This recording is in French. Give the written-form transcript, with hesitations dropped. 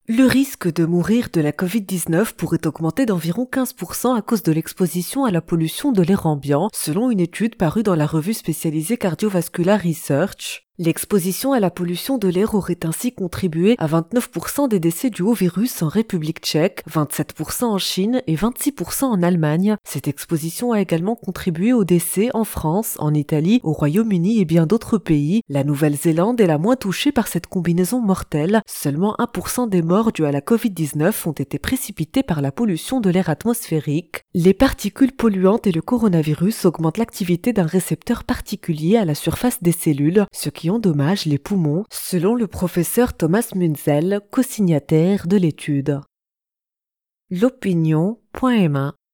Le risque de mourir de la Covid-19 pourrait augmenter d'environ 15% à cause de l'exposition à la pollution de l'air ambiant, selon une étude parue dans la revue spécialisée Cardiovascular Research. L'exposition à la pollution de l'air aurait ainsi contribué à 29% des décès dus au virus en République tchèque, 27% en Chine et 26% en Allemagne. Cette exposition a également contribué aux décès en France, en Italie, au Royaume-Uni et bien d'autres pays. La Nouvelle-Zélande est la moins touchée par cette combinaison mortelle. Seulement 1% des morts dus à la Covid-19 ont été précipités par la pollution de l'air atmosphérique. Les particules polluantes et le coronavirus augmentent l'activité d'un récepteur particulier à la surface des cellules, ce qui endommage les poumons, selon le professeur Thomas Munzel, co-signataire de l'étude. L'opinion.ma